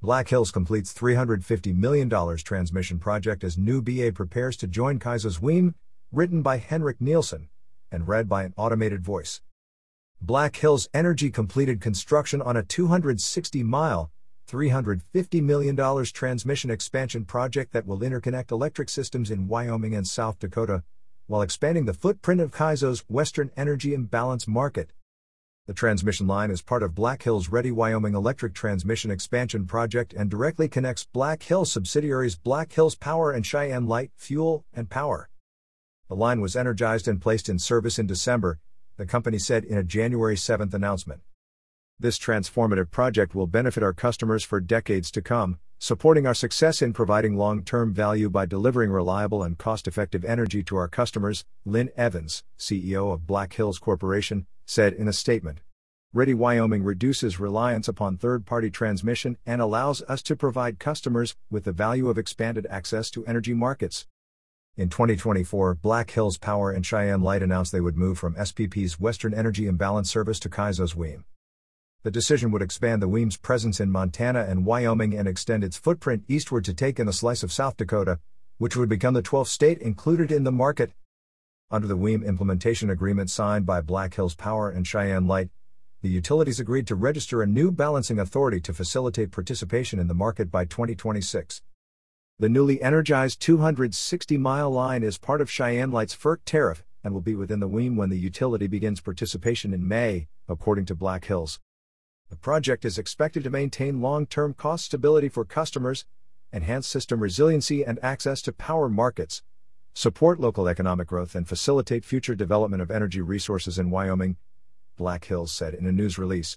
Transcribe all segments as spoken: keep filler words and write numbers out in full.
Black Hills completes three hundred fifty million dollars transmission project as New B A prepares to join Kaizo's W I M, written by Henrik Nielsen, and read by an automated voice. Black Hills Energy completed construction on a two hundred sixty mile, three hundred fifty million dollars transmission expansion project that will interconnect electric systems in Wyoming and South Dakota, while expanding the footprint of Kaizo's Western Energy Imbalance Market. The transmission line is part of Black Hills Ready Wyoming Electric Transmission Expansion Project and directly connects Black Hills subsidiaries Black Hills Power and Cheyenne Light, Fuel, and Power. The line was energized and placed in service in December, the company said in a January seventh announcement. This transformative project will benefit our customers for decades to come, supporting our success in providing long-term value by delivering reliable and cost-effective energy to our customers, Lynn Evans, C E O of Black Hills Corporation, said in a statement. Ready Wyoming reduces reliance upon third-party transmission and allows us to provide customers with the value of expanded access to energy markets. In twenty twenty-four, Black Hills Power and Cheyenne Light announced they would move from S P P's Western Energy Imbalance service to Kaizo's W I M. The decision would expand the W I M's presence in Montana and Wyoming and extend its footprint eastward to take in a slice of South Dakota, which would become the twelfth state included in the market. Under the W I M implementation agreement signed by Black Hills Power and Cheyenne Light, the utilities agreed to register a new balancing authority to facilitate participation in the market by twenty twenty-six. The newly energized two hundred sixty mile line is part of Cheyenne Light's F E R C tariff and will be within the W I M when the utility begins participation in May, according to Black Hills. The project is expected to maintain long-term cost stability for customers, enhance system resiliency and access to power markets, support local economic growth and facilitate future development of energy resources in Wyoming, Black Hills said in a news release.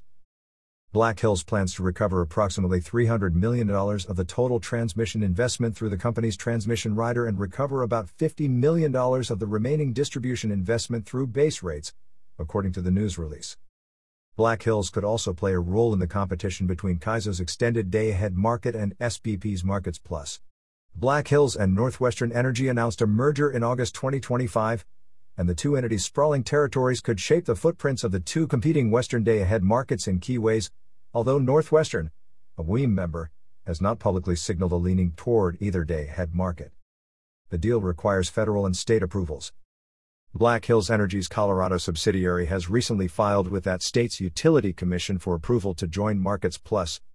Black Hills plans to recover approximately three hundred million dollars of the total transmission investment through the company's transmission rider and recover about fifty million dollars of the remaining distribution investment through base rates, according to the news release. Black Hills could also play a role in the competition between Kaizo's Extended Day-Ahead Market and S P P's Markets Plus. Black Hills and Northwestern Energy announced a merger in August twenty twenty-five, and the two entities' sprawling territories could shape the footprints of the two competing Western Day-Ahead markets in key ways, although Northwestern, a W I M member, has not publicly signaled a leaning toward either day-ahead market. The deal requires federal and state approvals. Black Hills Energy's Colorado subsidiary has recently filed with that state's utility commission for approval to join Markets Plus,